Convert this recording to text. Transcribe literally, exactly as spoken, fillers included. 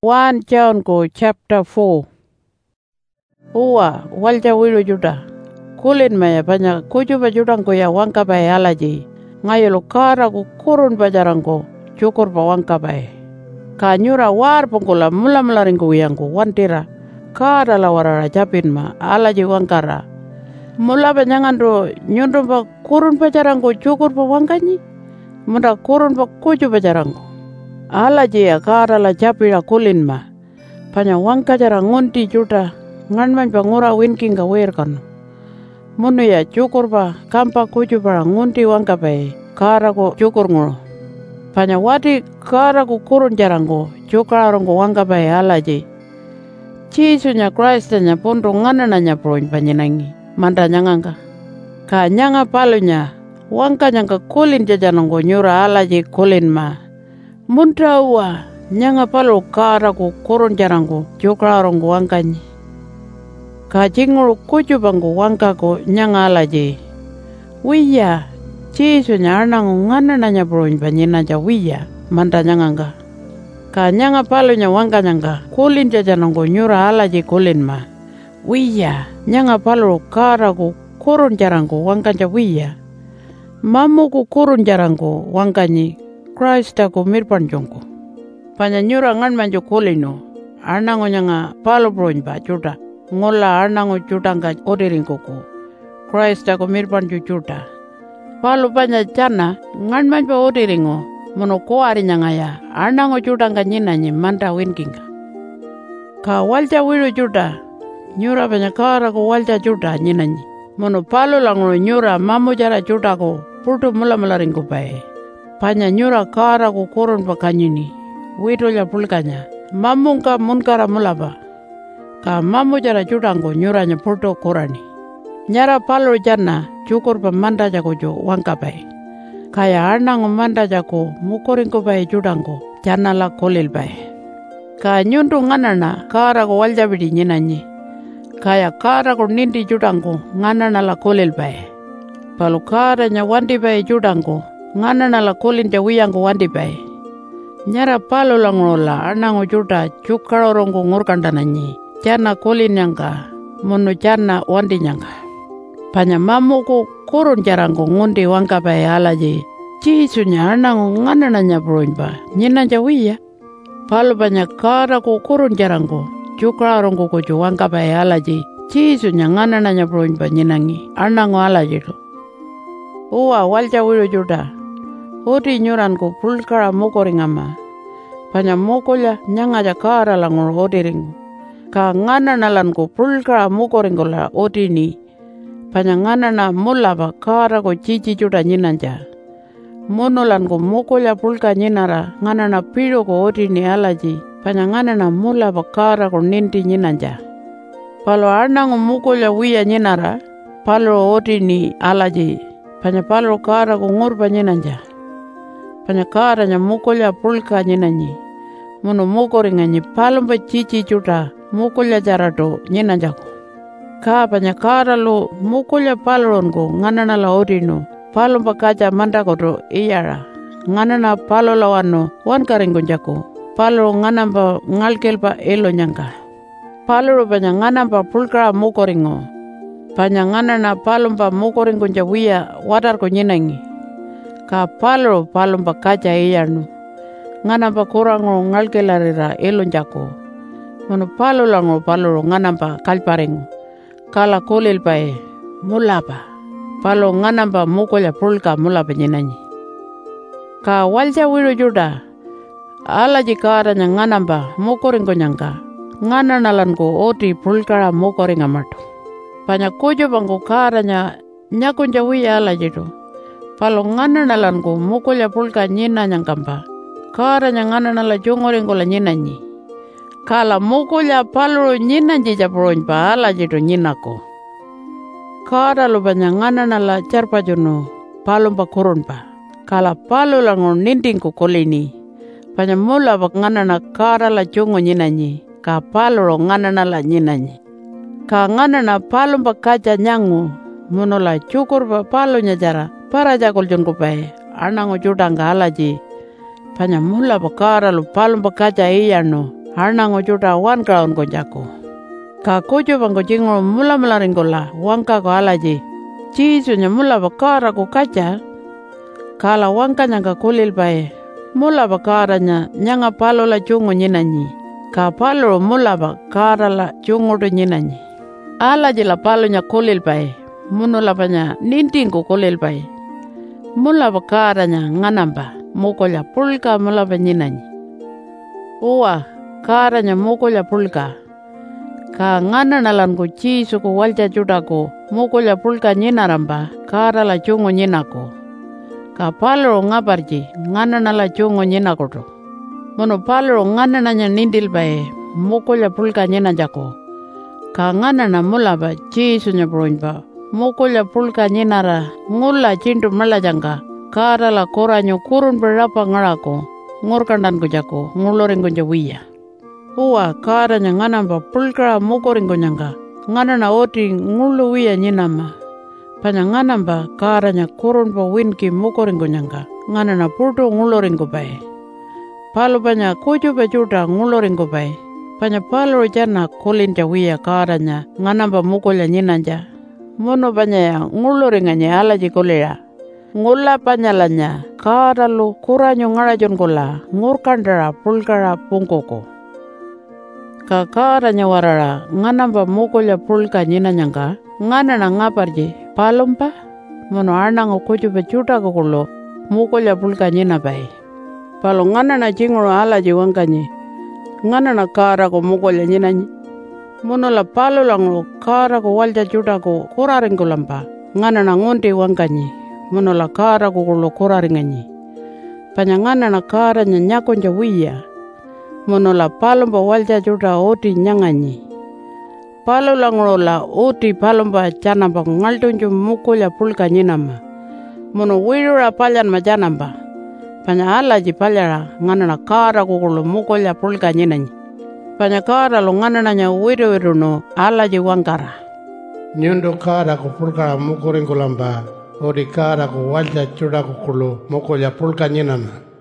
First John ko chapter four. Uwa walja wiru juda. Kulin maya banya kujuba judang ko ya wangka bay alaji. Ngayelo kara ko kurun bajarang ko cukur pa wangka bay. Kanyura war pungkula mula mularing ko yang ko wantira. Kara la warara japin ma alaji wangkara. Mula banyangan ro nyundum pa kurun bajarang ko cukur pa wangkanyi. Munda kurun pa kuju bajarang ko. Alaji ya kara la japira kulin ma. Panya wangka jara ngunti juta. Nganman pa ngura winking ka wer kanu. Munu ya cukur pa kampa kuju para ngunti wangka pa kara ko cukur nguro. Panya wati kara ko kurun jarang ko cukarong ko wangka pa alaji. Cisunya Christ nya punto ngana nya proin panyenangi. Manda nyanganga. Ka nyanga palunya wangka nyangka kulin jajanong ko nyura alaji kulin ma. Munta wa nyanga palu kara ko kurun jarang ko cukarong ko wangkanyi. Ka jinguru kuju bangku wangka ko nyanga alaji. Wiya, cisu nyarnang ngana nanya broin banyina ja wiya, manda nyanganga. Ka nyanga palu nya wangka nyanga, kulin jajanong ko nyura alaji kulin ma. Wiya, nyanga palu kara ko kurun jarang ko wangka ja wiya. Mamu ko kurun jarang ko wangkanyi, Christ ko mirpan jongko. Panya nyura ngan manjo kulino, arnango nyanga palu broin ba juda. Ngola arnango jutangka odiring koko. Christ ako mirpan jujuta. Palu panya jana ngan manpa odiringo. Mono koari nyangaya. Arnango jutangka nyinanyi manta winkinga. Ka walja wiru juta. Nyura panya kara ko walja juta nyinanyi. Mono palu langro nyura mamu jara juta ko. Purtu mula mula ringko bae. Panya nyura kara ko kurun pa kanyini. Witonya pulkanya. Mamungka munkara mula ba. Ka mamu jara judangko nyuranya purto korani. Nyara palo jana cukur pa manda jako jo wangka bay. Kaya arnango manda jako mukoringko bay judangko jana la kolil bay. Ka nyundu nganana kara ko waljabidi nyinanyi. Kaya kara ko nindi judangko nganana la kolil bay. Palu kara nya wandi bay judangko nganana la kolin ja wiyangko wandi bay. Nyara palo langola arnango juda cukarorongko ngurkandananyi. Jana kulin nyangka, munu jana wandi nyangka. Panya mamu ko kurun jarang ko ngundi wangka bay alaji. Cisunya arnango nganananya broin ba, nyina jawiya. Palu panya kara ko kurun jarang ko, cukarong ko kuju wangka bay alaji. Cisunya nganananya broin ba nyinangi, arnango alaji to. Uwa walja wiru juda. Uti nyuran ko pulkara mukoringama. Panya mukoля nyangaja kara langor odiring. Ka ngana nalan ko pulkara mukoringola odini. Panya ngana na mula ba kara ko cici juda nyinanja. Monolan ko mukola pulka nyinara ngana na piro ko odini alaji. Panya ngana na mula ba kara ko ninti nyinanja. Palo arna ko mukola wiya nyinara. Palo odini alaji. Panya palo kara ko ngurba nyinanja. Panya kara nya mukola pulka nyinanyi. Mono mukoringanyi palomba cici juda. Mukulya jarato nyina jako. Ka panya kara lo mukulya palon ko nganana la odino. Palon pakaja manda koto iyara. Nganana palo lawano wan karingo jako. Palo nganamba ngalkel pa elo nyangka. Palo panya nganamba pulkara mukoringo. Panya nganana palon pa mukoringo jawiya wadar ko nyinangi. Ka palo palon pakaja iyarno. Nganamba kurango ngalkelarira elo jako. Mono palo lango palo nganamba kalparing. Kala kolil pae mulapa. Palo nganamba mukola pulka mulapa nyinanyi. Ka walja wiru juda. Alaji kara nya nganamba mukoringo nyangka. Ngananalan ko oti pulkara mukoringa mato. Panya kujo bangko kara nya nyakunja wiya alaji to. Palo ngananalan ko mukola pulka nyina nyangkamba. Kara nya ngananala jongoringo la nyinanyi. Kala mukulya palu nyina jija broin pa ala jido nyina ko. Kara lo banya nganana la charpa jono palu pa kurun pa. Kala palu lango ninding ko kolini. Panya mula pa nganana kara la jongo nyina nyi. Ka palu lo nganana la nyina nyi. Ka nganana palu pa kaja nyangu. Muno la cukur pa palu nyajara. Para jakul jongo pae. Anango judanga alaji. Panya mula pa kara lo palu pa kaja iya no. Harnango juta wan kaun ko jako. Ka kujo bang ko jingo mula mula ringola wangka ko alaji. Jisu nya mula bakara ko kaca. Kala wangka nyanga kulil bae. Mula bakara nya nyanga palo la jungo nyinanyi. Ka palo mula bakara la jungo do nyinanyi. Alaji la palo nya kulil bae. Munu la panya ninting ko kulil bae. Mula bakara nya nganamba. Mukola pulka mula nyinanyi. Uwa karanya mukola pulka. Ka ngana nalan ko Jisu ko walja juda ko. Mukola pulka nyinaramba. Kara la jungo nyinako. Ka palro ngabarji. Ngana nala jungo nyinako to. Mono palro ngana nanya nindil bae. Mukola pulka nyinajako. Ka ngana na mula ba Jisu nya broin ba. Mukola pulka nyinara. Ngula cintu malajanga. Kara la koranyo kurun berapa ngarako. Ngurkandan ko jako. Ngulorin ko jawiya. Uwa karanya nganamba pulkara mukorin ko nyanga. Ngana na oti ngulu wiya nyinama. Panya nganamba karanya kurun pa winki mukorin ko nyanga. Ngana na pulto ngulorin ko bae. Palo panya kuju pa juta ngulorin ko bae. Panya palo jana kulin jawiya karanya. Nganamba mukola nyinanja. Mono panya ya nguloringanya alaji kulira. Ngula panyalanya karalu kuranyo ngarajon kola ngurkandara pulkara pungkoko. Ka karanya warara nganamba mukola pulka nyinanyanga ngana na ngaparje palompa mono arnango kuju bejuta kokolo mukola pulka nyina bai. Palo ngana na jinguro alaji wangkanyi ngana na kara ko mukola nyinanyi. Mono la palo lango kara ko walja juta ko kuraring kolampa ngana na ngonde wangkanyi. Mono la kara ko kulo koraringanyi. Panyangana na kara nya nyako jawiya. Mono la palomba walja juda oti nyanganyi. Palo langro la oti palomba janamba ngaltunju mukola pulka nyinama. Mono wirura palyan majanamba. Panya alaji palyara ngana na kara ko kulo mukola pulka nyinanyi. Panya kara lo ngana na nya wiru wiru no alaji wangkara. Nyundo kara ko pulka mukoring kulamba. Ori kara ko walja chuda ko kulo moko ya pulka nyinana.